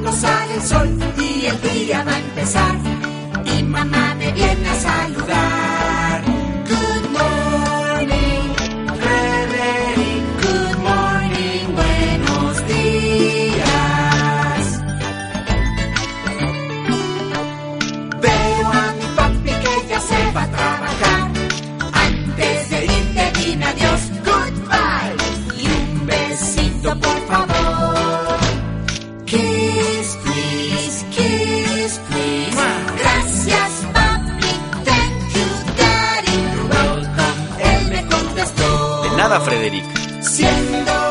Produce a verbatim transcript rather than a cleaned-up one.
cuando sale el sol y el día va a empezar. Y mamá me viene a saludar. Good morning, Frederick. Good morning, buenos días. Veo a mi papi que ya se va a trabajar. Antes de irte dime adiós, goodbye. Y un besito por favor. Kiss, please, kiss, please. Gracias, papi, thank you, daddy. You're welcome, él me contestó. De nada, Frederick. Siendo